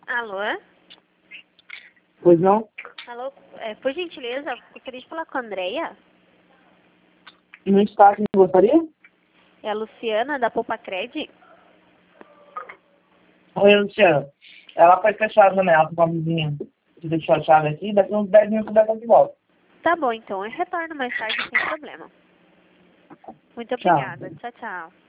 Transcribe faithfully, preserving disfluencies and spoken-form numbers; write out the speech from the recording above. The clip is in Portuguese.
Alô? Pois não? Alô? É, por gentileza, eu gostaria de falar com a Andrea. Não está, quem gostaria? É a Luciana, da Poupa Cred. Oi, Luciana. Ela foi fechada, né? Ela com a vizinha que deixou a chave aqui, daqui uns dez minutos ela tá de volta. Tá bom, então. Eu retorno mais tarde sem problema. Muito Tchau. obrigada. Tchau, tchau.